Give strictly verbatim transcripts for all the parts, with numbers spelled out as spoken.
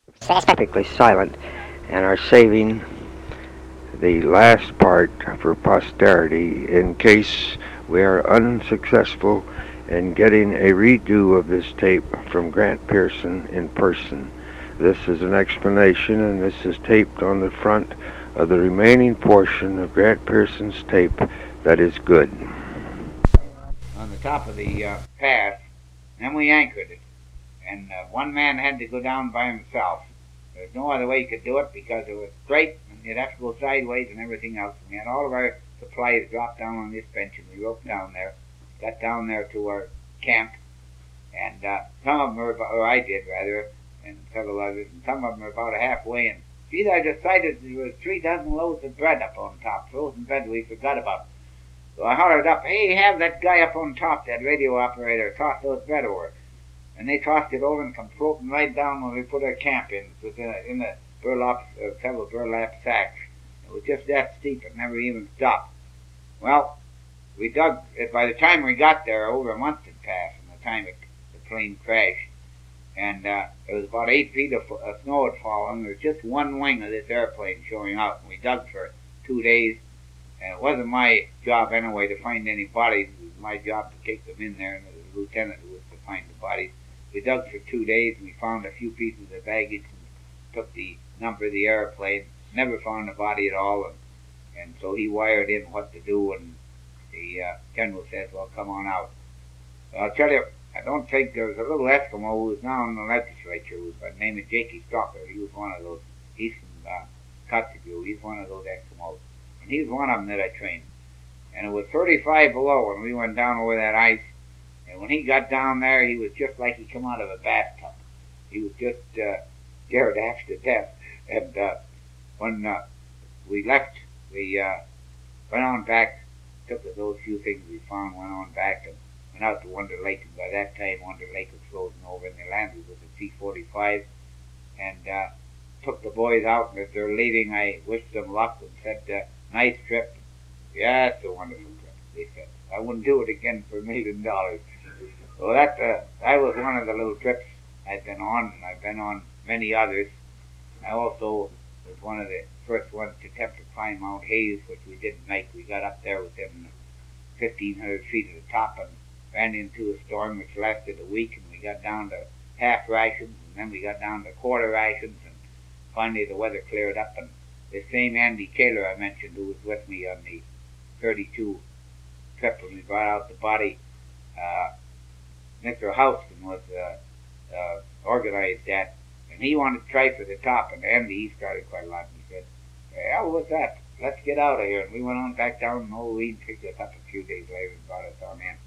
perfectly silent and are saving the last part for posterity in case we are unsuccessful in getting a redo of this tape from Grant Pearson in person. This is an explanation, and this is taped on the front of the remaining portion of Grant Pearson's tape that is good. On the top of the uh, pass, and we anchored it. And uh, one man had to go down by himself. There's no other way he could do it because it was straight, and you'd have to go sideways and everything else. And we had all of our supplies dropped down on this bench, and we roped down there, got down there to our camp, and uh, some of them were, about, or I did rather, and several others, and some of them were about halfway. And geez, I decided there was three dozen loaves of bread up on top, frozen bread we forgot about. So I hollered up, "Hey, have that guy up on top, that radio operator, toss those bread over." And they tossed it over and come floating right down when we put our camp in. It was in, a, in the burlap, uh, several burlap sacks. It was just that steep, it never even stopped. Well, we dug it. By the time we got there, over a month had passed from the time it, the plane crashed. And uh, it was about eight feet of, of snow had fallen. There was just one wing of this airplane showing out. And we dug for two days. And it wasn't my job anyway to find any bodies. It was my job to take them in there, and the lieutenant who was to find the bodies. We dug for two days, and we found a few pieces of baggage and took the number of the airplane. Never found the body at all, and, and so he wired in what to do, and the uh, general says, "Well, come on out." I'll tell you, I don't think there was a little Eskimo who was now in the legislature, who was by the name of Jakey Stalker. He was one of those. He's from uh, Kotzebue. He's one of those Eskimos, and he was one of them that I trained. And it was thirty-five below when we went down over that ice. And when he got down there, he was just like he come out of a bathtub. He was just uh, scared half to death. And uh, when uh, we left, we uh, went on back, took those few things we found, went on back, and went out to Wonder Lake. And by that time, Wonder Lake was frozen over, and they landed with a C forty-five. And uh, took the boys out, and as they're leaving, I wished them luck and said, uh, "Nice trip." "Yeah, it's a wonderful trip," they said. "I wouldn't do it again for a million dollars." So that, uh, that was one of the little trips I've been on, and I've been on many others. I also was one of the first ones to attempt to climb Mount Hayes, which we didn't make. We got up there within fifteen hundred feet of the top and ran into a storm which lasted a week, and we got down to half rations, and then we got down to quarter rations, and finally the weather cleared up, and the same Andy Taylor I mentioned, who was with me on the thirty-two trip when we brought out the body, uh, Mister Houston was uh, uh, organized that, and he wanted to try for the top, and Andy, he started quite a lot, and he said, "Well, what's that? Let's get out of here." And we went on back down, and old Reed picked us up a few days later and brought us on in.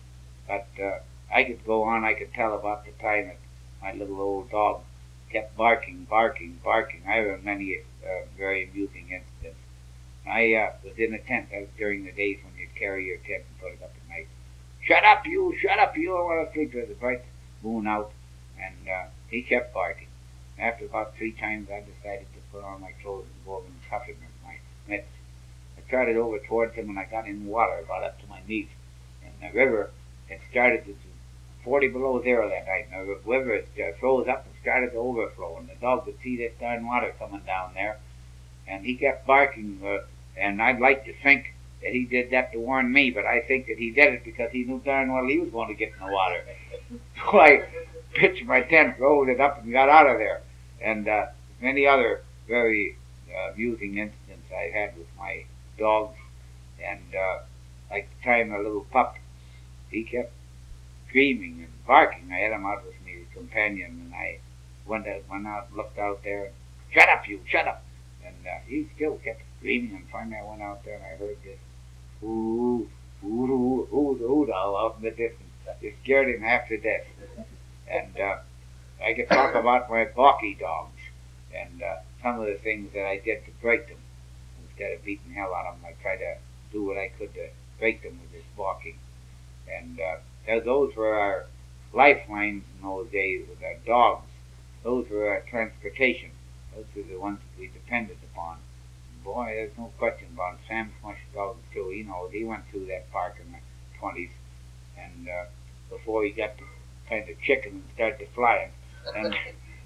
But uh, I could go on, I could tell about the time that my little old dog kept barking, barking, barking. I have many uh, very amusing incidents. I uh, was in a tent. That was during the days when you'd carry your tent and put it up at night. "Shut up, you! Shut up, you! I want to sleep." With the bright moon out, and uh, he kept barking. After about three times, I decided to put on my clothes and go over and cuff him with my mitts. I trotted over towards him, and I got in water about up to my knees. And the river had started to forty below zero that night, and the river uh, froze up and started to overflow, and the dog could see this darn water coming down there, and he kept barking, uh, and I'd like to think that he did that to warn me, but I think that he did it because he knew darn well he was going to get in the water. So I pitched my tent, rolled it up, and got out of there. And uh, many other very uh, amusing incidents I had with my dogs. And uh, like the time a little pup, he kept screaming and barking. I had him out with me, his companion, and I went out, went out, looked out there, and, "Shut up, you! Shut up!" And uh, he still kept screaming. And finally, I went out there and I heard this "Ooh, ooh, ooh, ooh, ooh," all out in the distance. It scared him half to death. And uh, I could talk about my balky dogs and uh, some of the things that I did to break them. Instead of beating hell out of them, I tried to do what I could to break them with this balking. And uh, those were our lifelines in those days with our dogs. Those were our transportation. Those were the ones that we depended upon. Boy, there's no question about it. Sam Smush dogs too. He knows. He went through that park in the twenties, and uh, before he got to kind of chicken and started to fly, and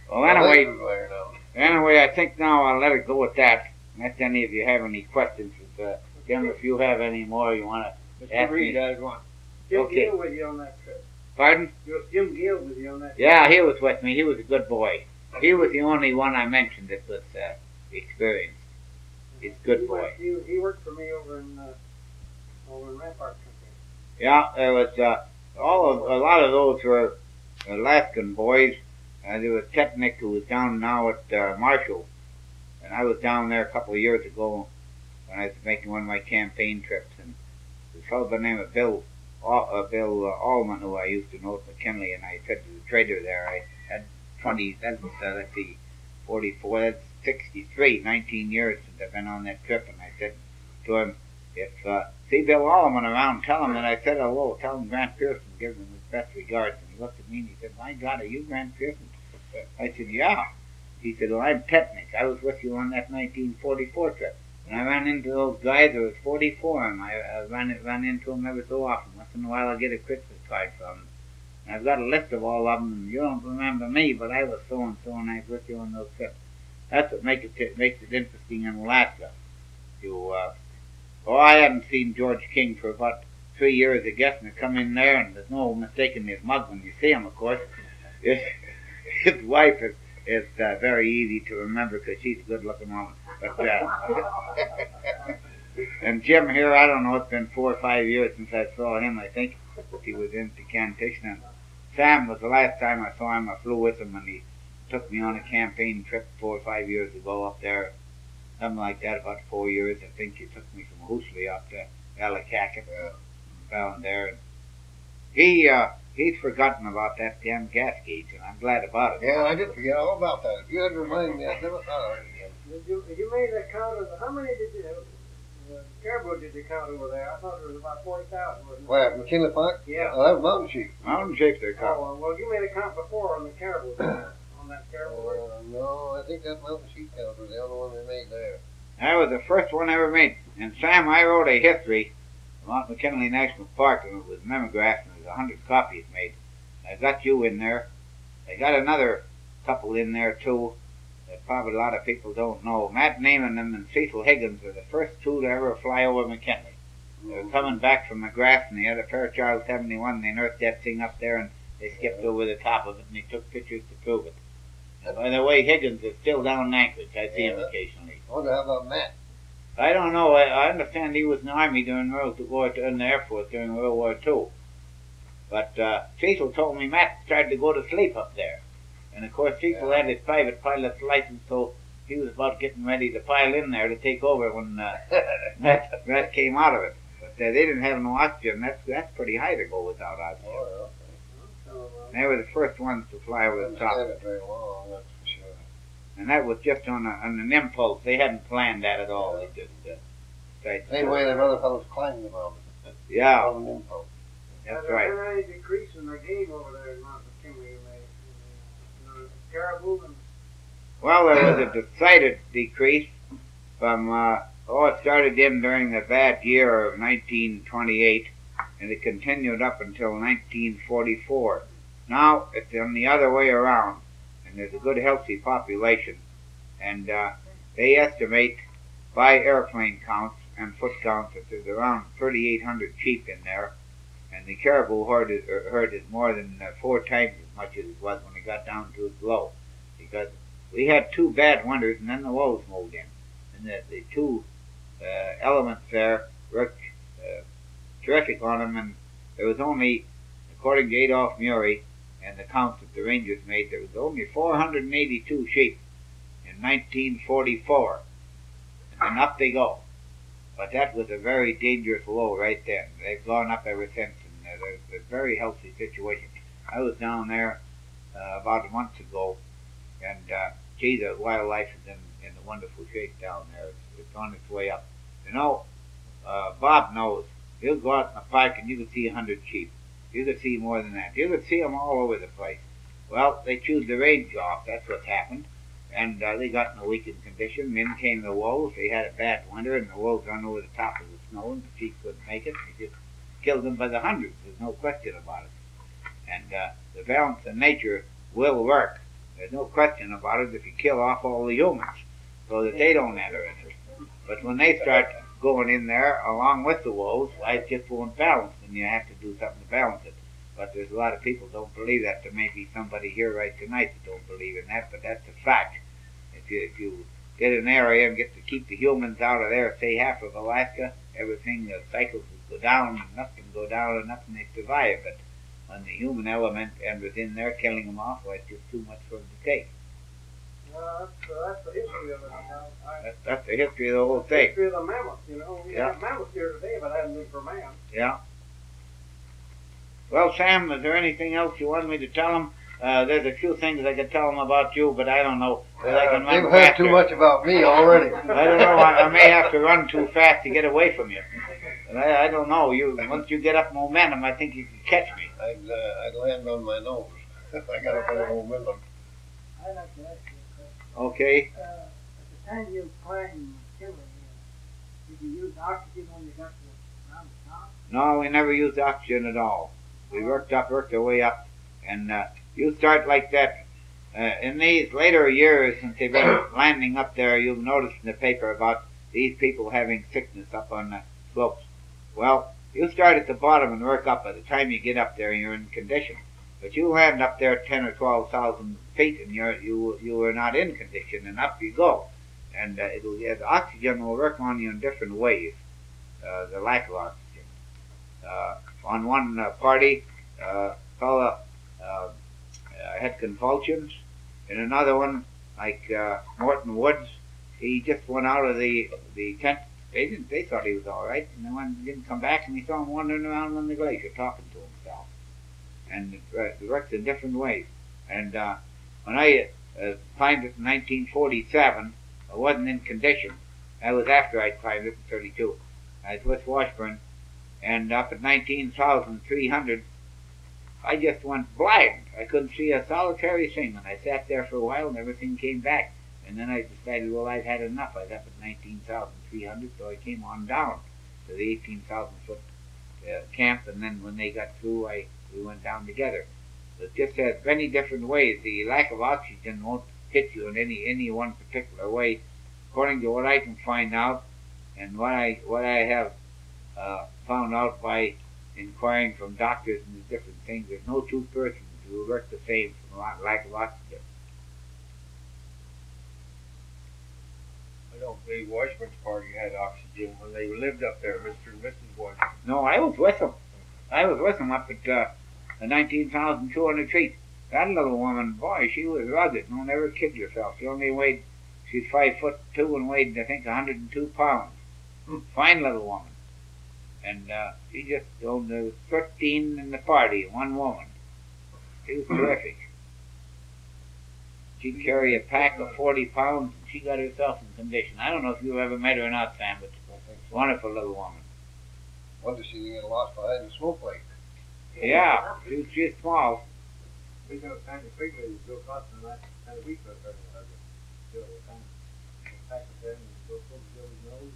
Well, anyway, anyway, I think now I'll let it go with that. Unless any of you have any questions, uh, Jim, if you have any more you want to ask Reed me. has one. Jim Okay. Gill with you on that trip. Pardon? Jim Gill with you on that trip. Yeah, he was with me. He was a good boy. He was the only one I mentioned that was uh, experienced. He's a good he boy. Worked, he, he worked for me over in uh, over in Rampart Country. Yeah, there was uh, all of a lot of those were Alaskan boys. Uh, there was Tetnick, who was down now at uh, Marshall, and I was down there a couple of years ago when I was making one of my campaign trips. And this fellow by the name of Bill uh, Bill uh, Allman, who I used to know at McKinley, and I said to the trader there, I had twenty. That was uh, let's see, forty-four. That's sixty-three. Nineteen years since I've been on that trip, and I said to him, if uh, see Bill Allman around, tell him that I said hello. Tell him Grant Pearson gives him his best regards. And he looked at me and he said, "My God, are you Grant Pearson?" I said, "Yeah." He said, "Well, I'm Tetnick. I was with you on that nineteen forty-four trip." And I ran into those guys. There was forty-four of them. I, I ran, ran into them every so often. Once in a while I get a Christmas card from them. And I've got a list of all of them. And you don't remember me, but I was so-and-so and I was with you on those trips. That's what makes it, makes it interesting in Alaska. You, uh, oh, I hadn't seen George King for about three years, I guess, and I come in there, and there's no mistaking his mug when you see him, of course. His, his wife is, is uh, very easy to remember because she's a good-looking woman. But, uh, and Jim here, I don't know, it's been four or five years since I saw him, I think. He was in Decantation. And Sam was the last time I saw him. I flew with him, and he took me on a campaign trip four or five years ago up there. Something like that, about four years. I think he took me from Hoosley up to Allakaket, uh, down there. And he, uh, he's forgotten about that damn gas gauge, and I'm glad about it. Yeah, I did forget all about that. If you had reminded me, I never thought of it again. Did you, you made a count of, how many did you, uh, caribou did you count over there? I thought there was about forty thousand, wasn't it? Where, McKinley Park? Yeah. Oh, that was mountain sheep. Mountain sheep, they're called. Oh, well, you made a count before on the caribou, on that caribou. Uh, no, I think that mountain sheep count was the only one they made there. That was the first one I ever made. And Sam, I wrote a history about McKinley National Park, and it was mimeographed, and there was a hundred copies made. I got you in there. I got another couple in there, too, that probably a lot of people don't know. Matt Naaman and Cecil Higgins were the first two to ever fly over McKinley. They were coming back from McGrath, and they had a Fairchild seventy-one, and they nursed that thing up there, and they skipped over the top of it, and they took pictures to prove it. And by the way, Higgins is still down in Anchorage. I see him Yeah. occasionally. I wonder how about Matt? I don't know. I, I understand he was in the Army during World War Two, in the Air Force during World War Two. But uh, Cecil told me Matt started to go to sleep up there. And of course Cecil Yeah. had his private pilot's license, so he was about getting ready to pile in there to take over when uh, Matt, Matt came out of it. But uh, they didn't have no oxygen. That's that's pretty high to go without oxygen. Oh, So, uh, They were the first ones to fly over yeah. the Didn't top. have it very long, that's for sure. And that was just on, a, on an impulse. They hadn't planned that at all. They just uh, tried to- Same way them other fellows climbed the mountain. Yeah, On an impulse. that's has there right. been any decrease in the game over there in Mount McKinley in the, in the, in the caribou? And, Well, there was a decided decrease from, uh, oh, it started in during the bad year of nineteen twenty-eight, and it continued up until nineteen forty-four. Now, it's on the other way around, and there's a good healthy population, and uh, they estimate by airplane counts and foot counts that there's around thirty-eight hundred sheep in there, and the caribou herd is, er, herd is more than uh, four times as much as it was when it got down to its low, because we had two bad winters, and then the wolves moved in. And the, the two uh, elements there worked uh, terrific on them, and there was only, according to Adolph Murray and the counts that the Rangers made, there was only four hundred eighty-two sheep in nineteen forty-four. And then up they go. But that was a very dangerous low right then. They've gone up ever since, and uh, there's a very healthy situation. I was down there uh, about a month ago, and uh, gee, the wildlife is in, in a wonderful shape down there. It's, it's on its way up. You know, uh, Bob knows. He'll go out in the park and you can see a hundred sheep. You can see more than that. You can see them all over the place. Well, they chewed the range off. That's what's happened. And uh, they got in a weakened condition. And in came the wolves. They had a bad winter, and the wolves run over the top of the snow, and the sheep couldn't make it. They just killed them by the hundreds. There's no question about it. And uh, the balance in nature will work. There's no question about it if you kill off all the humans so that they don't enter into it. But when they start going in there along with the wolves, life just won't balance, and you have to do something to balance it. But there's a lot of people don't believe that. There may be somebody here right tonight that don't believe in that, but that's a fact. If you if you get an area and get to keep the humans out of there, say half of Alaska, everything, the cycles will go down, and nothing go down, and nothing they survive. But when the human element enters in there, killing them off, well, it's just too much for them to take. Well, that's, uh, that's the history of it. I, I, That's, that's the history of the whole the thing. history of the mammoth, you know. We Yeah. have mammoths here today, but it hadn't been for man. Yeah. Well, Sam, is there anything else you want me to tell them? Uh, there's a few things I could tell them about you, but I don't know whether I can Uh, run they've heard faster. too much about me already. I don't know. I, I may have to run too fast to get away from you. But I, I don't know. You once you get up momentum, I think you can catch me. I'd, uh, I'd land on my nose if I got up on a momentum. I'd like to ask you a question. Okay. Uh, at the time you climbed Killer, uh, did you use oxygen when you got to around the top? No, we never used oxygen at all. We worked up, worked our way up, and uh, you start like that. Uh, in these later years, since they've been landing up there, you've noticed in the paper about these people having sickness up on the slopes. Well, you start at the bottom and work up. By the time you get up there, you're in condition. But you land up there ten or twelve thousand feet, and you're you you are not in condition, and up you go. And uh, it'll yeah, the oxygen will work on you in different ways. Uh, the lack of oxygen. Uh, on one uh, party, uh, fella uh, uh, had convulsions. In another one, like uh, Morton Woods, he just went out of the the tent. They didn't. They thought he was all right, and then when he didn't come back, and he saw him wandering around on the glacier talking to himself. And it, uh, it works in different ways. And uh, when I uh, climbed it in nineteen forty-seven, I wasn't in condition. That was after I climbed it in thirty-two. I was with Washburn, and up at nineteen thousand three hundred, I just went blind. I couldn't see a solitary thing, and I sat there for a while, and everything came back. And then I decided, well, I've had enough. I was up at nineteen thousand three hundred, so I came on down to the eighteen thousand foot uh, camp, and then when they got through, I we went down together. It just has many different ways. The lack of oxygen won't hit you in any any one particular way, according to what I can find out, and what I what I have uh, found out by inquiring from doctors and these different things. There's no two persons who work the same from lack of oxygen. I don't believe Washburn's party had oxygen when they lived up there, Mister and Missus Washburn. No, I was with them. I was with them up at uh, the nineteen thousand two hundred feet. That little woman, boy, she was rugged. No, never kid yourself. She only weighed, she's five foot two and weighed, I think, one hundred and two pounds. Hmm. Fine little woman. And uh, she just owned there was thirteen in the party, one woman. She was terrific. She'd carry a pack of forty pounds, and she got herself in condition. I don't know if you've ever met her or not, Sam, but wonderful little woman. Wonder she didn't get lost behind the smoke lake. Yeah, she, she's small. We got kind of quickly to go across the last kind of week or so. Kind of pack it there and go over Joe's nose.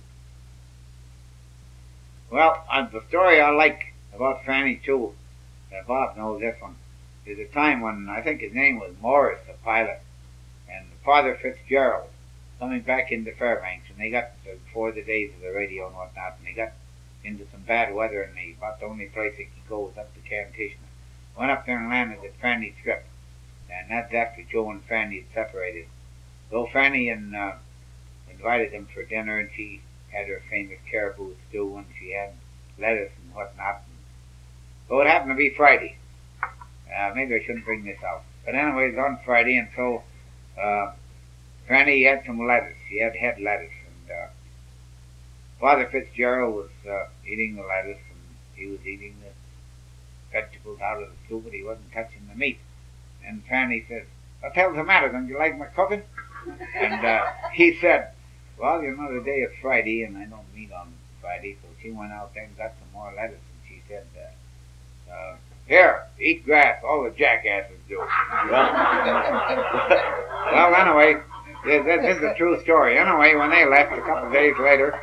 Well, uh, the story I like about Fanny too, and Bob knows this one, is a time when I think his name was Morris, the pilot, and Father Fitzgerald coming back into Fairbanks, and they got uh, before the days of the radio and whatnot, and they got into some bad weather, and they about the only place they could go was up to Camp Kitchener. Went up there and landed at Fanny Strip, and that's after Joe and Fanny had separated. So Fanny and uh, invited them for dinner, and she had her famous caribou stew, and she had lettuce and whatnot. And so it happened to be Friday. Uh, maybe I shouldn't bring this out. But anyway, it was on Friday, and so uh, Fanny had some lettuce. She had had lettuce, and uh, Father Fitzgerald was uh, eating the lettuce, and he was eating the vegetables out of the stew, but he wasn't touching the meat. And Fanny says, "What the hell's the matter? Don't you like my cooking?" And uh, he said, "Well, you know, today is Friday, and I don't meat on Friday." So she went out there and got some more lettuce, and she said, uh, uh, "Here, eat grass. All the jackasses do." Well, well anyway, this, this is a true story. Anyway, when they left a couple of days later,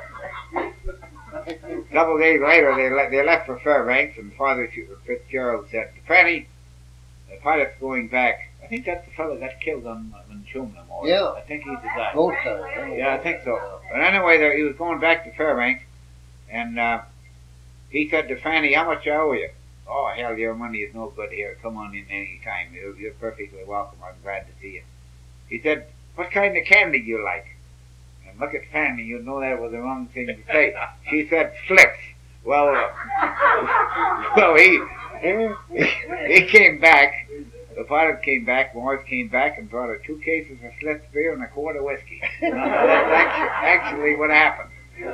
a couple of days later, they, le- they left for Fairbanks, and Father Fitzgerald said, "Fanny, the pilot's going back I think that's the fellow that got killed on on Shumna Moor. Yeah. I think he's the guy. Both times. Yeah, I think so. But anyway, there, he was going back to Fairbanks, and uh, he said to Fanny, "How much I owe you?" "Oh, hell, your money is no good here. Come on in any time. You're, you're perfectly welcome. I'm glad to see you." He said, "What kind of candy do you like?" And look at Fanny. You know that was the wrong thing to say. She said, "Flips." Well, uh, well, he, he came back. The pilot came back, Morris came back and brought her two cases of Schlitz beer and a quart of whiskey. That's actually, actually what happened.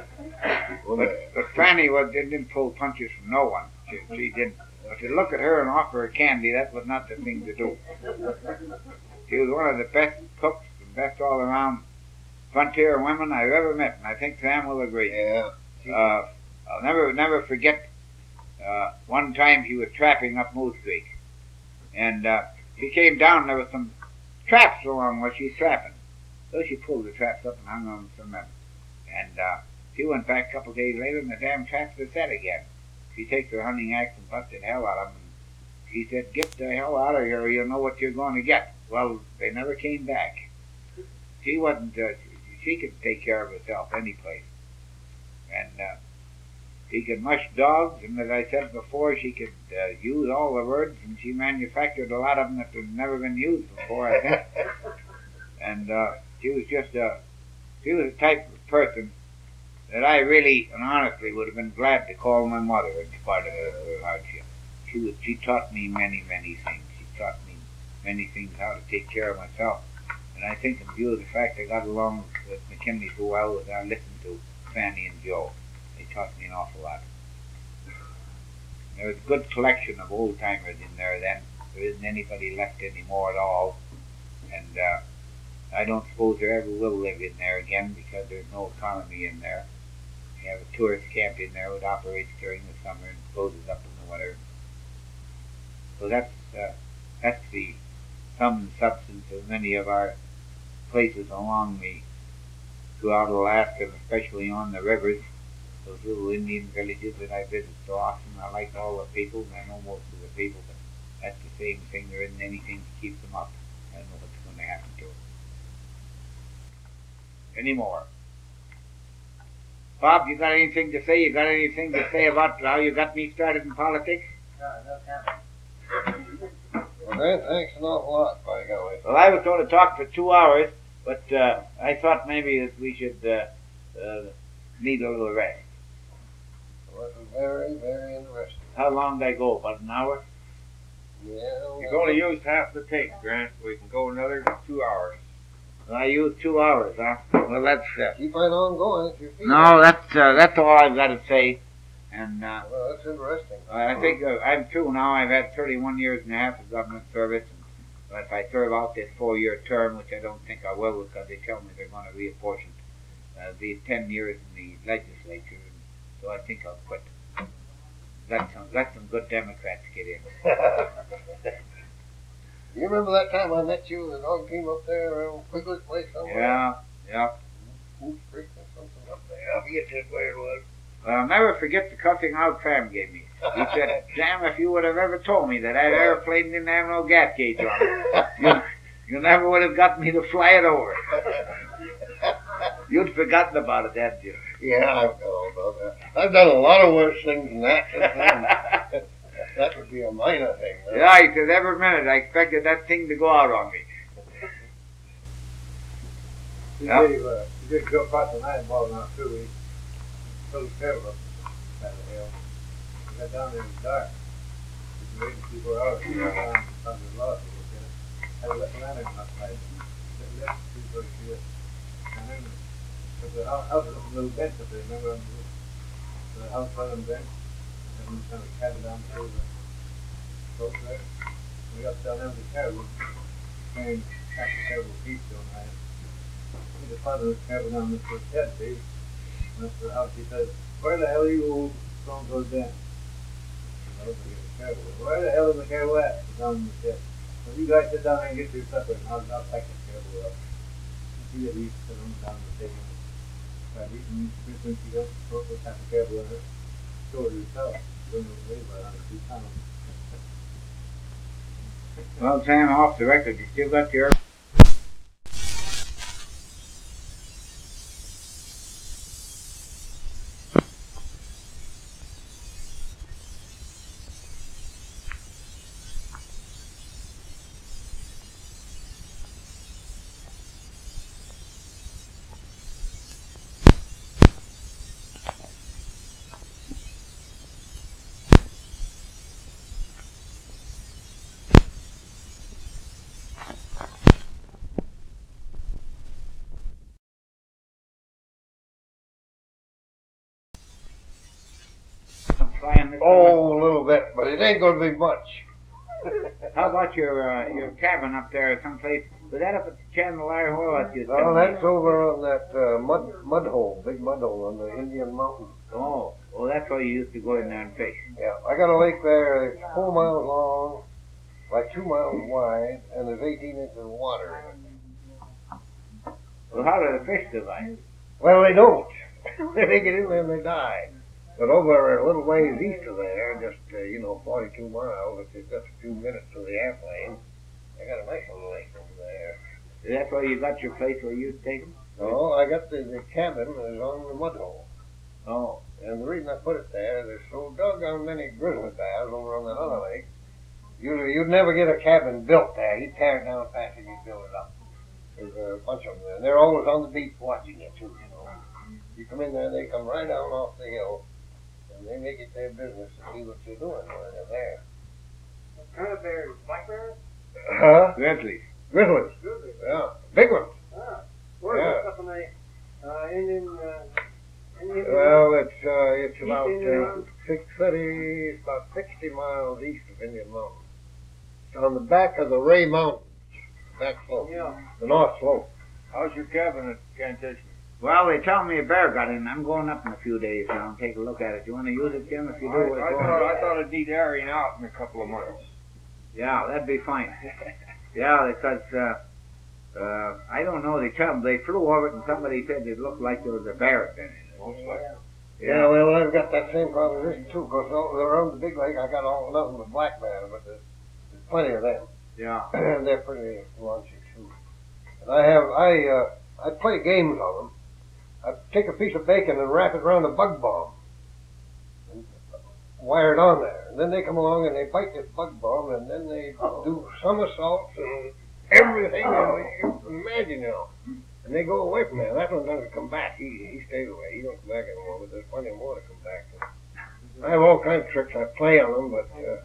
But, but Fanny was, didn't pull punches from no one. She, she didn't. But to look at her and offer her candy, that was not the thing to do. She was one of the best cooks and best all-around frontier women I've ever met, and I think Sam will agree. Yeah. Uh, I'll never, never forget uh, one time she was trapping up Moose Creek. And uh, she came down, and there was some traps along where she's trapping. So she pulled the traps up and hung on some of them. And uh, she went back a couple of days later, and the damn traps were set again. She takes her hunting axe and busted hell out of them. And she said, "Get the hell out of here, you'll know what you're going to get." Well, they never came back. She wasn't, uh, she, she could take care of herself any place. And uh, she could mush dogs, and as I said before, she could uh, use all the words, and she manufactured a lot of them that had never been used before, I think. And uh, she was just a, she was the type of person that I really and honestly would have been glad to call my mother in spite of her, her hardship. She was, she taught me many, many things. She taught me many things, how to take care of myself. And I think in view of the fact I got along with McKinley so well, that I listened to Fanny and Joe. They taught me an awful lot. There was a good collection of old-timers in there then. There isn't anybody left anymore at all. And uh, I don't suppose there ever will live in there again because there's no economy in there. You have a tourist camp in there that operates during the summer and closes up in the winter. So that's, uh, that's the sum and substance of many of our places along the, throughout Alaska, and especially on the rivers. Those little Indian villages that I visit so often. I like all the people, and I know most of the people, but that's the same thing. There isn't anything to keep them up. I don't know what's going to happen to them anymore. Bob, you got anything to say? You got anything to say about how you got me started in politics? Well, Grant, thanks an awful lot, by golly. Well, I was going to talk for two hours, but uh, I thought maybe that we should uh, uh, need a little rest. Well, it was very, very interesting. How long did I go? About an hour? Yeah. You've only used half the tape, Grant. We can go another two hours. Well, I used two hours, huh? Well, that's uh, Keep right on going if you feel. no, that's uh, that's all I've got to say. And uh, Well, that's interesting. I think uh, I'm through now. I've had thirty-one years and a half of government service. And if I serve out this four-year term, which I don't think I will, because they tell me they're going to reapportion, uh, be ten years in the legislature. And so I think I'll quit. Let some let some good Democrats get in. You remember that time I met you with the dog team up there around Quigley's place somewhere? Yeah, yeah. Moose Creek or something up there. I forget just where it was. Well, I'll never forget the cuffing out Sam gave me. He said, "Sam, if you would have ever told me that that airplane didn't have no gas gauge on it, you, you never would have got me to fly it over." You'd forgotten about it, hadn't you? Yeah, I've got all about that. I've done a lot of worse things than that since then. That would be a minor thing. Though. Yeah, he said, every minute I expected that thing to go out on me. You Yeah. did, uh, you did go across the night ball now too. We took the trail up that hill. We got down there in the dark. We waited people hours to go down and found the lost. Had a little lantern outside. Lit lit people to see it. And then there was a house, house with a little bench up there. Remember on the, the house front on the bench? And we kind of cabin down through the slope there. We got down there with the caribou. Carrying half the caribou feet on that. The father was traveling down this little head, see? And that's the house. He says, "Where the hell are you going to go down?" I was going to travel. "Where the hell is the caribou at?" It's down in the shed. "Well, you guys sit down there and get your supper, and I'll, I'll pack the caribou up." And she had eaten, sit on down the table. Tried eating, and she goes, "Well, let's have the caribou in her." Showed her herself. She wouldn't weigh about one hundred two pounds. Well, Sam, off the record, you still got your... flying this Oh, a little bit, but it ain't gonna be much. How about your uh, your cabin up there someplace? Was that up at Chandelier? Where was you? Well, that's over on that uh, mud mud hole, big mud hole on the Indian Mountain. Oh, well, that's where you used to go in there and fish. Yeah, I got a lake there. It's four miles long, like two miles wide, and there's eighteen inches of water in it. Well, how do the fish survive? Well, they don't. They get in there and they die. But over a little ways east of there, just, uh, you know, forty-two miles, if it's just a few minutes to the airplane, I got a nice little lake over there. That's where you got your place where you stayed? No, I got the, the cabin is on the mud hole. Oh. And the reason I put it there, there's so doggone many grizzly bears over on that other lake. You'd, you'd never get a cabin built there. He'd tear it down fast and he'd build it up. There's a bunch of them there. And they're always on the beach watching you, too, you know. You come in there, they come right down off the hill. And they make it their business to see what you're doing when they're there. What kind of bears? Black bears? Huh? Grizzlies. Grizzlies. Grizzlies. Yeah. Big ones. Ah. Where's Yeah. that up in the uh, Indian, uh, Indian... Well, it's, uh, it's about Indian uh, Mountain? six thirty, it's about sixty miles east of Indian Mountain. It's on the back of the Ray Mountains. Back slope. Yeah. The north slope. How's your cabin at Cantation? Well, they tell me a bear got in. I'm going up in a few days now and take a look at it. You want to use it, Jim? If you do, I, we're I, going. thought, I thought it'd need airing out in a couple of months. Yeah, that'd be fine. Yeah, because, uh, uh, I don't know, they tell they flew over it and somebody said it looked like there was a bear in it. Most likely. Yeah, well, I've got that same proposition too, because around the big lake I got all nothing but black bear, but there's, there's plenty of them. Yeah. And they're pretty raunchy too. And I have, I, uh, I play games on them. I take a piece of bacon and wrap it around a bug bomb. And wire it on there. And then they come along and they bite this bug bomb and then they do somersaults and everything you can imagine, you know. And they go away from there. That one doesn't come back. He, he stays away. He don't come back anymore, but there's plenty more to come back. I have all kinds of tricks I play on them, but, uh,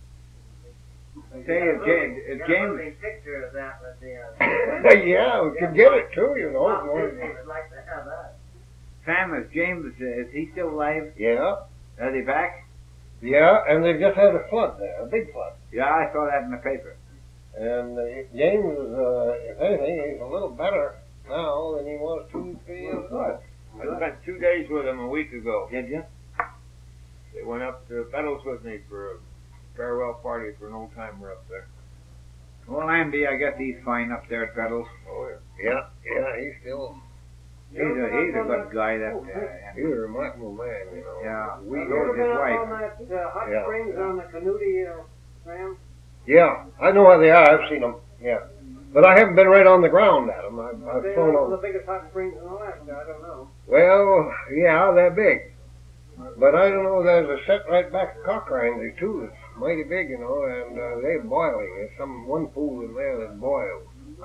Say, if James, if James, picture of that with the, uh, yeah, we could get it too, you know. would like to have that. Sam, is James, is he still alive? Yeah, Is he back? yeah, and they've just had a flood there, a big flood. Yeah, I saw that in the paper. And uh, James is, uh, if anything, he's a little better now than he was two, three years ago. I spent two days with him a week ago. Did you? They went up to Bettles with me for a farewell party for an old timer up there. Well, Andy, I guess he's fine up there at Bettles. Oh, yeah. Yeah, yeah, he's still, He's a, he's a good guy, that, uh, he's a remarkable man, you know. Yeah. We, So You ever is his been up wife. on that uh, hot Yeah. springs on the Canuti, uh, Sam? yeah, I know where they are. I've seen them. Yeah, but I haven't been right on the ground at them. I've, I've They're flown one of the over. biggest hot springs in Alaska. I don't know. Well, yeah, they're big. But I don't know, there's a set right back of Cochrane too. It's mighty big, you know, and uh, they're boiling. There's some one pool in there that boils.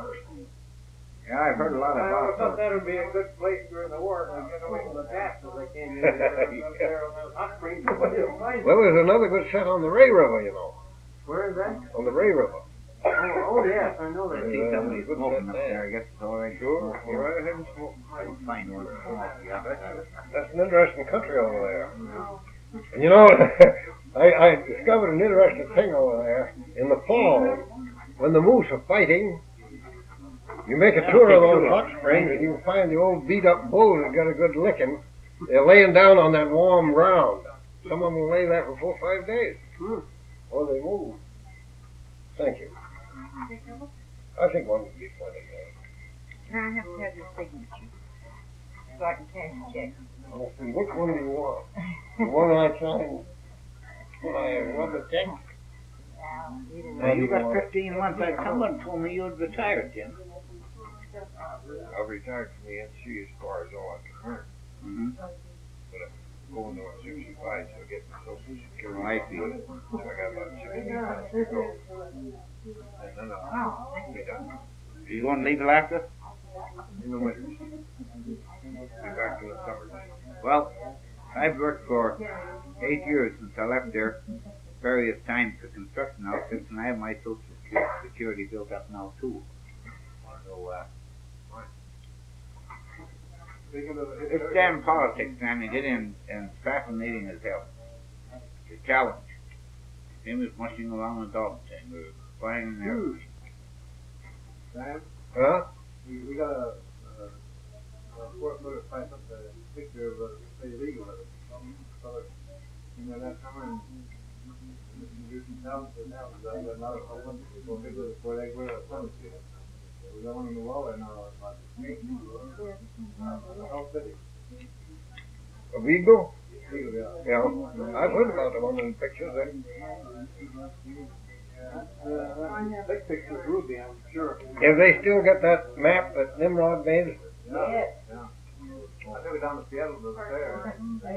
Yeah, I've heard a lot I always thought about that would be a good place during the war to get away from the taxes they came in there, up there on those hot springs. But they'll find Well, there's another good set on the Ray River, you know, Where is that? on the Ray River. Oh, oh yes, I know I that. see Uh, somebody good smoking set up there. there. I guess it's already Sure, smoke. go right ahead and smoke. I'll find one. Yeah. That's an interesting country over there. And you know, I, I discovered an interesting thing over there. In the fall, when the moose are fighting, you make a tour of those hot springs and you find the old beat-up bulls that got a good licking. They're laying down on that warm ground. Some of them will lay there for four or five days. Or they move. Thank you. I think one would be plenty there. Can I have to have your signature so I can cash a check? Let's see, which one do you want? The one I signed when I rub the check? Well, you got fifteen months. Like someone told me you had retired, Jim. I've retired from the N C as far as all I can earn. Mm-hmm. But I'm going to sixty-five, so I get my social security. Oh, I see. So I got about sixteen months to go. And then I'll be done. You going to leave Alaska? In the winter. Be back in the summer. Well, I've worked for eight years since I left there, various times for construction outfits, and I have my social security built up now too. So, uh, it's damn politics, man. They get in and fascinating as hell. The challenge. Same as mushing around the dog thing. We're flying in there. Sam, Huh? we, we got a, a, a four footer pipe up the picture of a say legal of it. So, you know, that summer and do some towns to now, because I got another whole bunch of people bigger before they go to the summer season. We got one in the wall and now about the snake. How city? A Vigo? Legal, yeah. Yeah. I've heard about the one in the pictures. Eh? Uh, big picture's Ruby, I'm sure. If they still get that map that Nimrod made, Yeah. Yeah. I took it down to Seattle to there.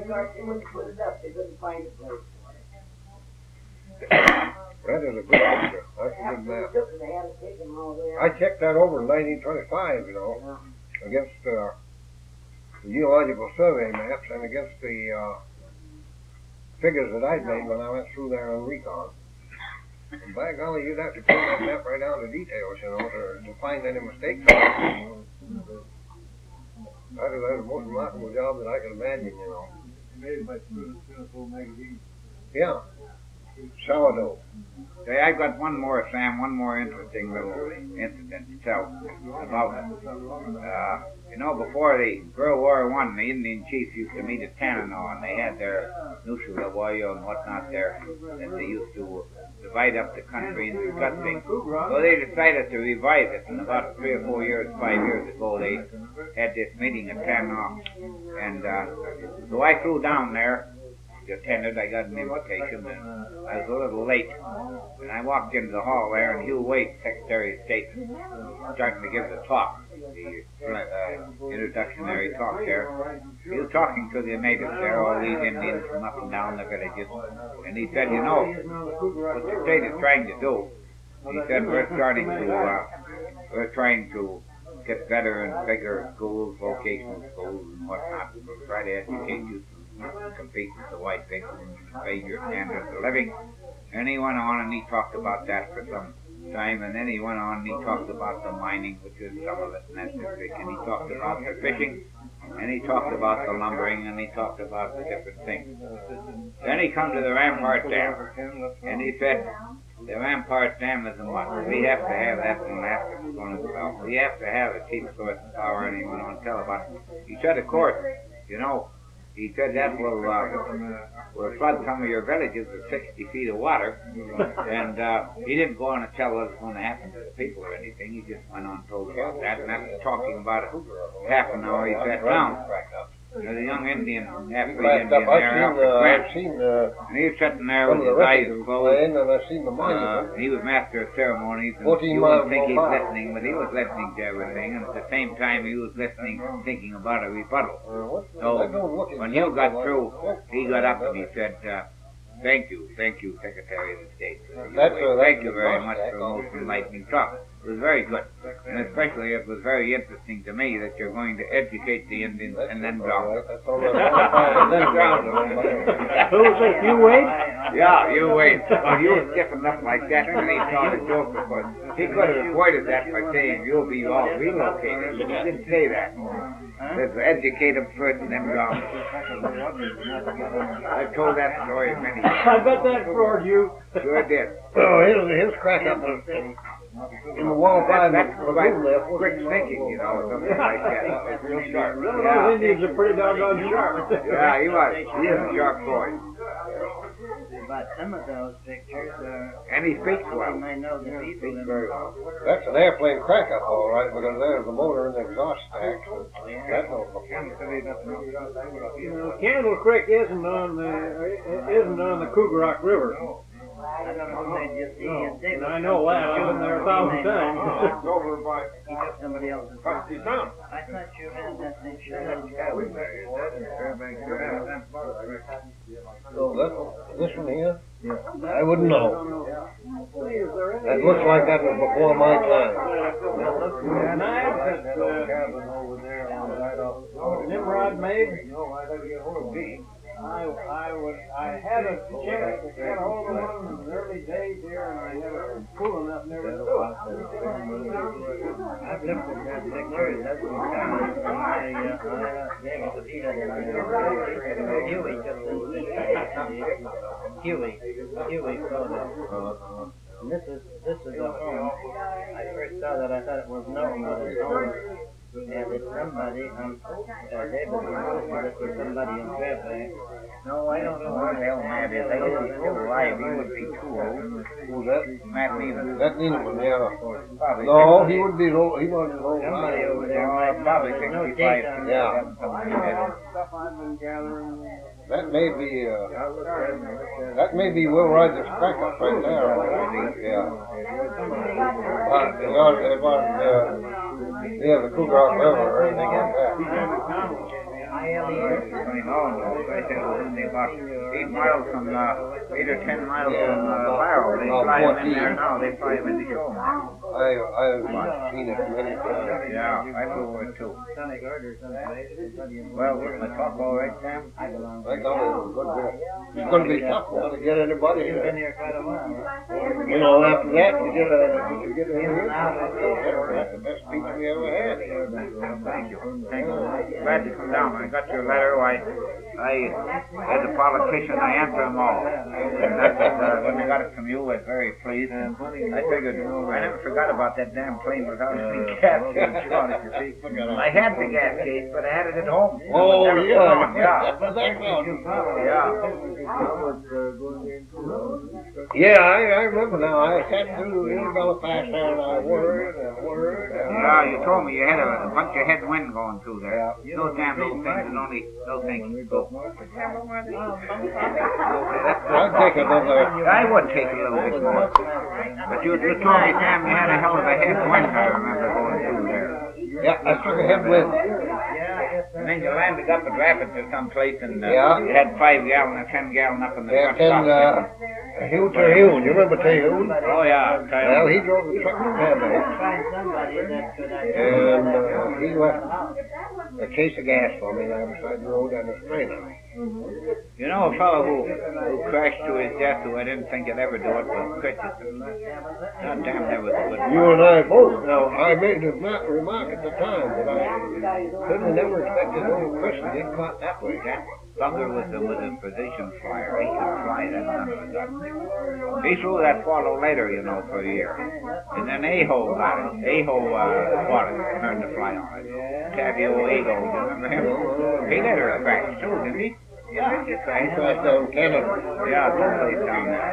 that is a good picture. That's a good map. I checked that over in nineteen twenty-five, you know, against uh, the Geological Survey maps and against the uh, figures that I'd made when I went through there on recon. And by golly, you'd have to put that map right down to details, you know, to, to find any mistakes. That is, that is the most remarkable job that I can imagine, you know. Made by Tunicle magazine. Yeah. Sourdough. Say, I've got one more, Sam, one more interesting little incident to tell about it. Uh, you know, before the World War One, the Indian chiefs used to meet at Tanana, and they had their Nushu and whatnot there, and they used to divide up the country and discuss things. So they decided to revive it, and about three or four years, five years ago, they had this meeting at Tanana, and uh, so I flew down there. Attended, I got an invitation, and I was a little late. And I walked into the hall there, and Hugh Waite, Secretary of State, starting to give the talk, the uh, introductory talk there. He was talking to the natives there, all these Indians from up and down the villages, and he said, you know, what the state is trying to do, he said, we're starting to, uh, we're trying to get better and bigger schools, vocational schools and whatnot. We'll try to educate you to compete with the white people and raise your standards of living. And he went on and he talked about that for some time, and then he went on and he talked about the mining, which is some of it in that district, and he talked about the fishing, and he talked about the lumbering, and he talked about the different things. Then he come to the Rampart Dam, and he said, the Rampart Dam is a must. We have to have that in Alaska for going to develop. We have to have a cheap source of power, and he went on to tell about it. He said, of course, you know, he said that will, uh, will flood some of your villages with sixty feet of water. And uh, he didn't go on to tell what was going to happen to the people or anything. He just went on and told about that. And after talking about it half an hour, he sat down. There's a young Indian, half-breed Indian there, I've seen, uh, I've seen uh, and he was sitting there some with of the his eyes Russians closed. playing, and I've seen the Uh, monument. he was master of ceremonies, and fourteen you wouldn't miles think he's more listening, but he was listening to everything, and at the same time he was listening, thinking about a rebuttal. Uh, what's the- So, I don't look when at Hugh got that. through, he got up and he said, uh, thank you, thank you, Secretary of the State. Uh, That's, uh, thank that's you the very boss much act for a on most it. enlightening talk. It was very good. And especially it was very interesting to me that you're going to educate the Indians and then drown them. That's all right. And then drown them. Who was it, you Wade? Yeah, you wait. Oh, you was stiffened up like that when he saw the joke, of course. He could have avoided that by saying you'll be all relocated, but he didn't say that. Let's educate them first and then drown them. I've told that story many times. I bet that floored you. Sure did. Oh, his, his crack up was in the wall That, five that's quite lagoon left. quick thinking, you know, something like that. It's real sharp. Those Yeah, Indians are pretty doggone sharp. yeah, he was. He is a sharp boy. But some of those pictures are, And he speaks well. you may know the He people speaks in very well. That's an airplane crack up, all right, because there's the motor and the exhaust stack. So that's no You know, Candle Creek isn't on the, uh, isn't on the Cougar Rock River. I don't know who made you see it. David. I know that. I've been there a thousand times. It's over by He took somebody else's. Trustee Town. I thought you had that thing shut. So that, this one here? I wouldn't know. That looks like that was before my time. And I had that uh, cabin over there on right off. Nimrod made. No, I gotta get hold of me. I I was I had a chance to get hold of one in the early days here, and I never cool enough never to do it. I've looked at that picture. That's what I, uh, I David was here. Huey took this picture. Huey, Huey saw that. And this is this is a home. I first saw that I thought it was known, but it's home. And it's somebody, um, uh, David was that was somebody in Fairbanks. No, I don't know where the hell Matt is. I guess he's still alive. He would be too old. Who's that? Matt Neeman. That Needleman, yeah. Probably. No, he would be old. He wasn't old. Somebody over there Oh, might probably there's no sixty-five. date on it. Yeah. Stuff I've been gathering. That may be, uh, that may be Will Rogers' crack-up right there. Yeah. Uh, it was, it was, uh, yeah, the Cougar River or anything like that. I L E S. No, no, I think it was only about eight miles from, uh, eight or ten miles Yeah, from, uh, about- Barrow. They about fly him in fourteen. there now. They fly him in the show now. I, I've seen it many times. Yeah, I flew over it too. Sonic Order someplace. Somebody in Well, was my talk all right, Sam? I belong to. I thought it was a good bit. It's gonna be tough now to get anybody You've been here. here quite a while. Huh? You know, after that, you get a, you get a, that's the best speech we ever had. Thank you. Thank you. Glad to come down. I got your letter. I, I, as a politician, I answer them all. And that's, uh, when I got it from you, I was very pleased. And I figured, I never forgot about that damn plane without the gas cage on it, you see. I had the gas cage, but I had it at home. Oh, Never yeah. put on, Yeah. That's that Yeah. Yeah, I, I remember now. I sat through Isabella Pass there and I worried and worried. And Yeah, you told me you had a, a bunch of headwind going through there. Those damn little things that only, no thank you. Go. I'd take another. I would take a little bit more. But you, you told me, Sam, you had a hell of a headwind, I remember going through there. Yeah, I took a headwind. And then you landed up at Rapids or someplace and uh, Yeah. you had five gallon or ten gallon up in the Yeah, truck and stop. uh, Hugh Terhune. You remember Terhune? Oh, yeah. Well, he drove the truck from Fairbanks. Find somebody that could And uh, he left a case of gas for me there beside the road and a strainer. You know, a fellow who, who crashed to his death, who I didn't think he'd ever do it, was Christensen. God damn, that was a good You and I both. Now, I made a ma- remark at the time that I couldn't have never expected old Christian to get caught that way. That Thugger was a, was a physician flyer. He could fly that son of a gun. He flew that swallow later, you know, for a year. And then Aho got it. Aho uh, bought it, learned to fly on it. Tavio Aho, you remember him? He later crashed too, didn't he? Yeah, he crashed. Crashed down Canada. Yeah, someplace down there.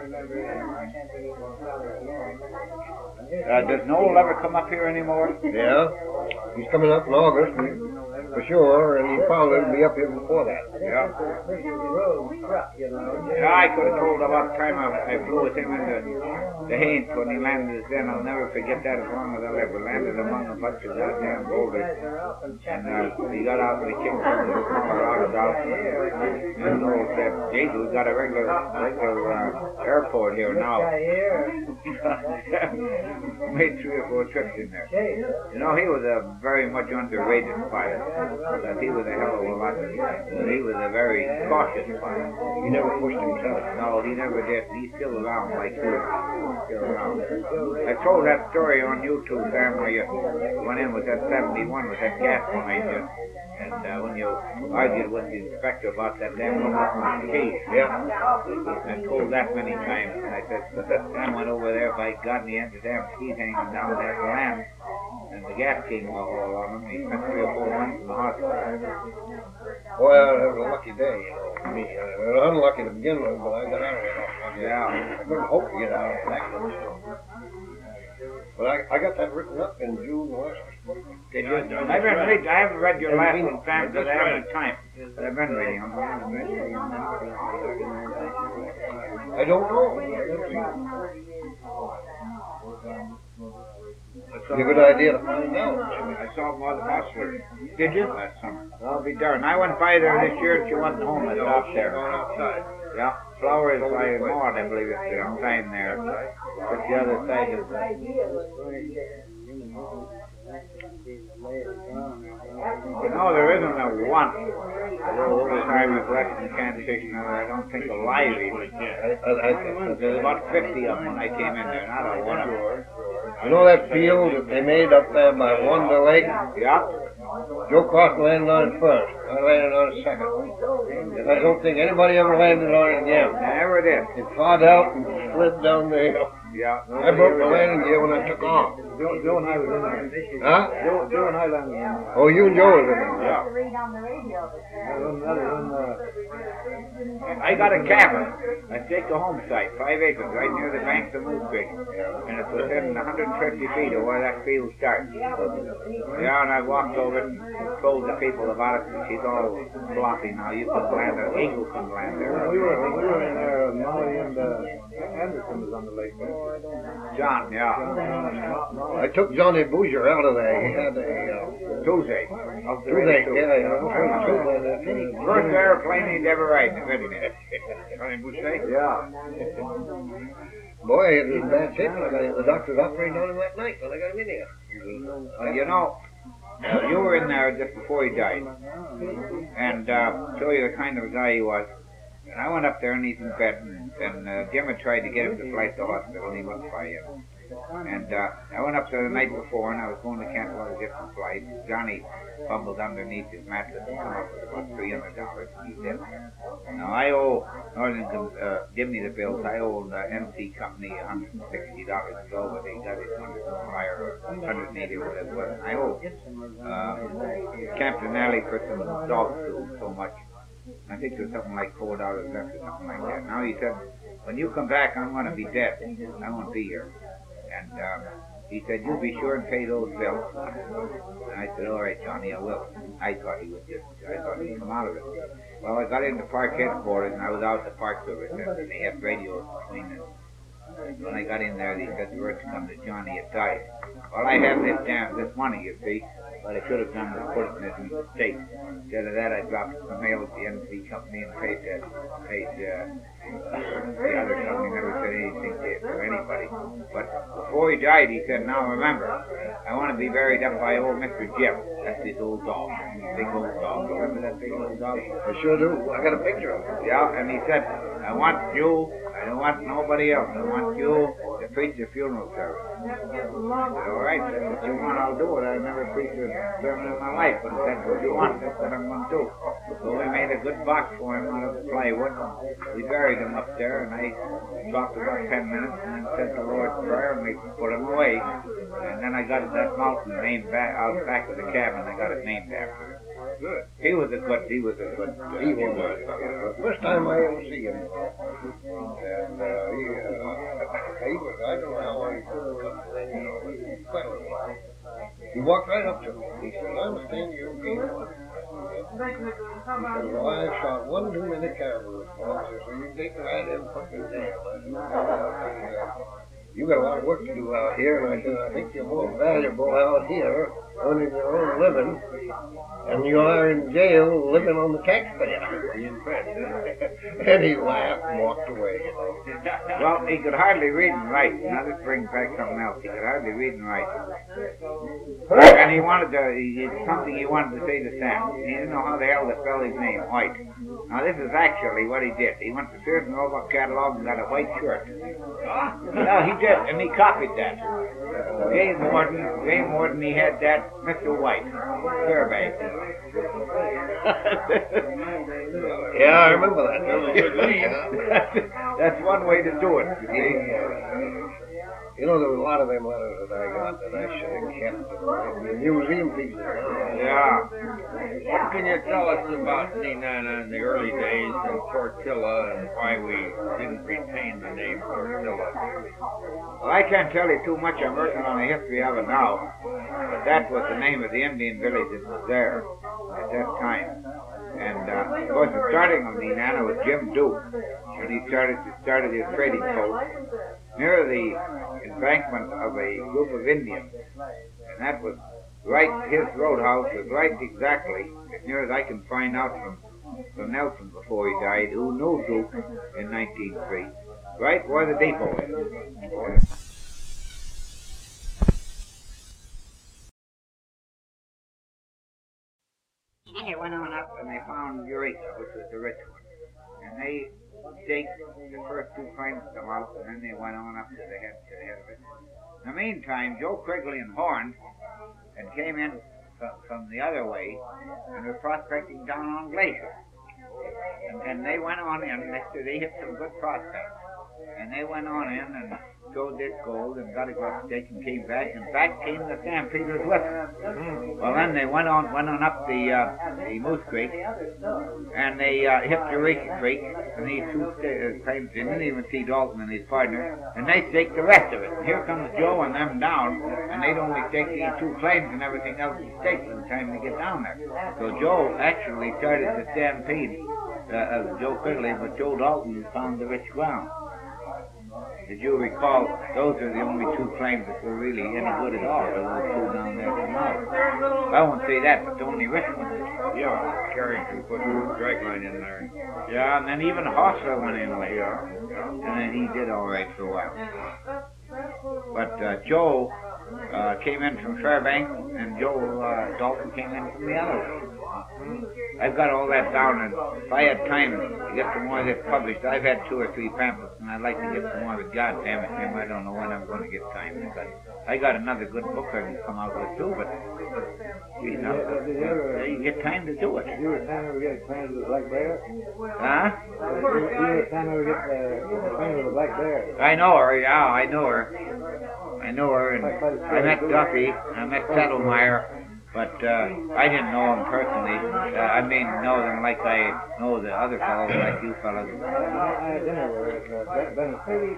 Uh, does Noel ever come up here anymore? Yeah. He's coming up in August, for sure, and he probably will be up here before that. Yeah. Yeah, I could have told about the time I, I flew with him into the Haines when he landed us then. I'll never forget that as long as I live. We landed among a bunch of goddamn boulders. And uh, we got out, we kicked the Colorado's out. And Noel said, geez, we've got a regular, regular uh, airport here now. Made three or four trips in there. You know, he was a very much underrated pilot. But he was a hell of a lot. He was a very cautious pilot. He never pushed himself. No, he never did. He's still around like you. Still around. I told that story on YouTube, Sam, where you went in with that seventy-one with that gas behind you. And uh, when you argued with the inspector about that damn woman on the case. Yeah. I told that many times. And I said, Sam went over there, by God, and he had the damn keys hanging down that lamp. And the gas came all on him. He spent three or four months in the hospital. Well, it was a lucky day, you know, for me. Uh, it was unlucky to begin with, but I got out of it. Yeah. I couldn't hope to get out of it that much, you know. But I, I got that written up in June last. Did you? I haven't read. I haven't read your last one, Sam, because I haven't had time. But I've been reading them. I don't know. It's a good idea to find out. I saw Mother Hustler. Did you? Last summer. I'll be darned. I went by there this year and she wasn't home. I stopped there. outside. Yeah. Flowers by Maud, I believe it's the time there. But the other side is But no, there isn't a one. Over the time I've left in Kansas City, I don't think alive even. There's about fifty of them when I came in there, not a one of them. You know that field that they made up there by Wonder Lake? Yeah. Joe Cross landed on it first. I landed on it second. And I don't think anybody ever landed on it again. Never did. It fought out and slid down the hill. Yeah. I broke the landing gear when I took off. Joe, Joe and I was in there. Huh? Joe, Joe and I landed in there. Oh, you and Joe was in there. Yeah. Read on the radio. I got a cabin. I take the home site, five acres, right near the banks of Moose Creek. And it's within one hundred fifty feet of where that field starts. Yeah, and I walked over and told the people about it, and she's all floppy now. You couldn't land there. Eagle couldn't land there. We were, we were in there, Molly and uh, Anderson was on the lake there. John, yeah. I took Johnny Bouger out of there. He had a uh, Tuesday. toothache. Yeah, yeah. First airplane he'd ever ride in it. Johnny Boucher? Yeah. Boy, it was in bad shape. I got the doctor's operating on him that night when I got him in here. Well, you know, uh, you were in there just before he died. And uh, show you the kind of a guy he was. And I went up there and he's in bed, and, and uh, Jim had tried to get him to fly to the hospital, and he wouldn't fly yet. And uh, I went up there the night before, and I was going to cancel a different flight. Johnny fumbled underneath his mattress and come up with about three hundred dollars, and he's dead. Now, I owe Northern, uh, give me the bills. I owe the M C Company one hundred sixty dollars to go, but they got it on the flyer, or one hundred eighty or whatever it was. And I owe uh, Captain Alley for some dog food so much. I think there's something like four dollars left or something like that. Now he said, when you come back, I'm going to be dead. I won't be here. And um, he said, you be sure and pay those bills. And I said, all right, Johnny, I will. I thought he would just, I thought he'd come out of it. Well, I got into park headquarters, and I was out at the Park Service, and they had radios between us. When I got in there, they said the word come that Johnny had died. Well, I have this damn, this money, you see. What I should have done was put it in the state. Instead of that, I dropped it in the mail at the M C Company and paid that, paid uh, the other company never said anything to, to anybody. But before he died, he said, now remember, I want to be buried up by old Mister Jim. That's his old dog, big old dog. Remember that big old dog? I sure do. I got a picture of it. Yeah, and he said, I want you, I don't want nobody else. I want you to preach the funeral service. I said, all right, that's what you want, I'll do it. I never preached a sermon in my life, but that's what you want, that's what I'm going to do. So we made a good box for him out of plywood. We buried him up there, and I talked about ten minutes, and then said the Lord's Prayer, and we put him away. And then I got that mountain named back, out back of the cabin, I got it named after him. Good. He was a good, he was a good, uh, He was. Uh, first time I ever see him. And uh, he, uh, he was, I don't know how long he was, quite a little while. He walked right up to me. He said, I understand you're a game one. He said, well, I shot one too many caribou responses, so you take right in and put me down. You got a lot of work to do out here, and I said, I think you're more valuable out here, earning your own living, and you are in jail living on the taxpayer. And he laughed and walked away. Well, he could hardly read and write. Now this brings back something else. He could hardly read and write. And he wanted to, he, it's something he wanted to say to Sam. He didn't know how the hell to spell his name, White. Now this is actually what he did. He went to Sears and Roebuck catalog and got a white shirt. No, he did, and he copied that. James Warden, James Warden, he had that Mister White, Fairbanks. Yeah, I remember that. That was good to me, huh? That's one way to do it, you see. You know, there was a lot of them letters that I got that I should have kept. The museum pieces. Yeah. What can you tell us about Nenana in the early days and Tortilla and why we didn't retain the name Tortilla? Well, I can't tell you too much. I'm working on the history of it now. But that was the name of the Indian village that was there at that time. And, uh, of course, the starting of Nenana was Jim Duke. when he started started his trading post near the embankment of a group of Indians, and that was right. His roadhouse was right exactly as near as I can find out from from Nelson before he died, who knew Duke in nineteen oh three, right where the depot is. And they went on up and they found Eureka, which was the rich one. And they staked the first two claims to come out, and then they went on up to the head, to the head of it. In the meantime, Joe Quigley and Horn had came in from, from the other way and were prospecting down on Glacier. And, and they went on in, they, they hit some good prospects. And they went on in and showed this gold and got a good stake and came back, and back came the Stampeders with them. Well, then they went on went on up the uh, the Moose Creek, and they uh, hit Eureka Creek, and these two st- uh, claims, they didn't even see Dalton and his partner, and they staked the rest of it. And here comes Joe and them down, and they'd only stake these two claims, and everything else was staked by the time they get down there. So Joe actually started the stampede uh, of Joe Quigley, but Joe Dalton found the rich ground. Did you recall, those are the only two claims that were really any good at all, those two down there from now. I won't say that, but the only rich ones. Yeah, Carrington put a drag line in there. Yeah, and then even Hostler went in later. And then he did all right for a while. But uh, Joe uh, came in from Fairbanks, and Joe uh, Dalton came in from the other way. I've got all that down, and if I had time to get some more of this published, I've had two or three pamphlets, and I'd like to get some more, but God damn it, Jim, I don't know when I'm going to get time. But I got another good book I can come out with too, but you know, uh, you get time to do it. Did you ever ever get acquainted with the Black Bear? Huh? Did you ever ever get uh, acquainted with the Black Bear? I know her, yeah, I know her. I know her, and I met Duffy, I met Settlemeyer. But uh, I didn't know him personally. Uh, I mean, know them like I know the other fellows, like you fellows. I had dinner with uh, Ben.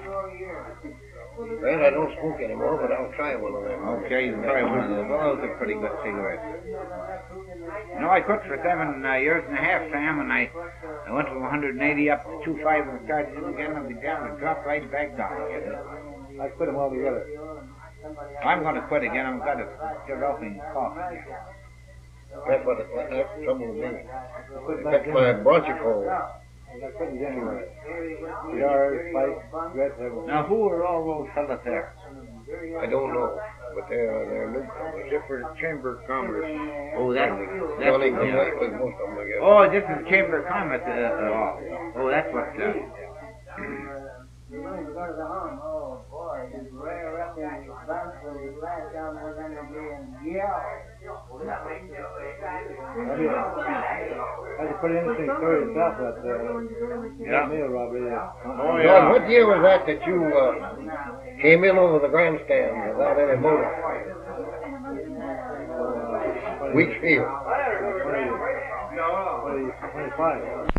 Ben, I don't smoke anymore, but I'll try one of them. Okay, you can try one of those. Well, those are pretty good cigarettes. You know, I cooked for seven uh, years and a half, Sam, and I, I went from one hundred eighty up to two five and started in again, and began to drop right back down again. I quit them all together. I'm going to quit again. I'm going to developing cough again. That's what that's the trouble with me. That's my bronchial. I quit in January. Cigars, pipes, cigarettes, everything. Now, who are all those fellas there? I don't know, but they're they're newcomers. Except for the Chamber of Commerce. Oh, that's... Johnny that's comes yeah. out with most of them, I guess. Oh, this is Chamber of Commerce. Uh, uh, oh, that's what... Uh, You're going to go to the home. Oh, boy. It's right around the bounce of the glass down there, then they'll be in yell. That's a pretty interesting story itself, that uh, Yeah. mail robbery. Uh, oh, John, yeah. what year was that that you uh, came in over the grandstand without any motive? Weeks Field. twenty, twenty-five.